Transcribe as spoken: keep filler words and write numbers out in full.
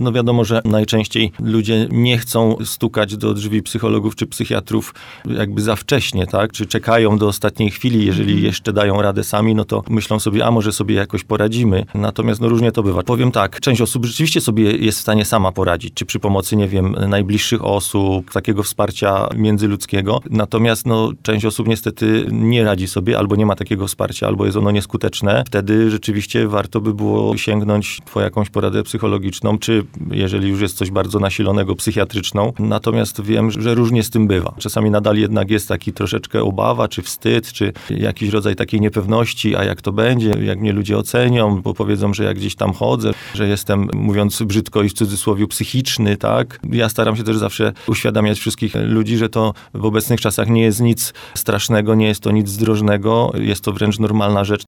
No wiadomo, że najczęściej ludzie nie chcą stukać do drzwi psychologów czy psychiatrów jakby za wcześnie, tak? Czy czekają do ostatniej chwili, jeżeli jeszcze dają radę sami, no to myślą sobie, a może sobie jakoś poradzimy. Natomiast no różnie to bywa. Powiem tak, część osób rzeczywiście sobie jest w stanie sama poradzić, czy przy pomocy, nie wiem, najbliższych osób, takiego wsparcia międzyludzkiego. Natomiast no część osób niestety nie radzi sobie, albo nie ma takiego wsparcia, albo jest ono nieskuteczne. Wtedy rzeczywiście warto by było sięgnąć po jakąś poradę psychologiczną, czy jeżeli już jest coś bardzo nasilonego, psychiatryczną. Natomiast wiem, że różnie z tym bywa. Czasami nadal jednak jest taki troszeczkę obawa, czy wstyd, czy jakiś rodzaj takiej niepewności, a jak to będzie, jak mnie ludzie ocenią, bo powiedzą, że jak gdzieś tam chodzę, że jestem, mówiąc brzydko i w cudzysłowie, psychiczny, tak? Ja staram się też zawsze uświadamiać wszystkich ludzi, że to w obecnych czasach nie jest nic strasznego, nie jest to nic zdrożnego, jest to wręcz normalna rzecz.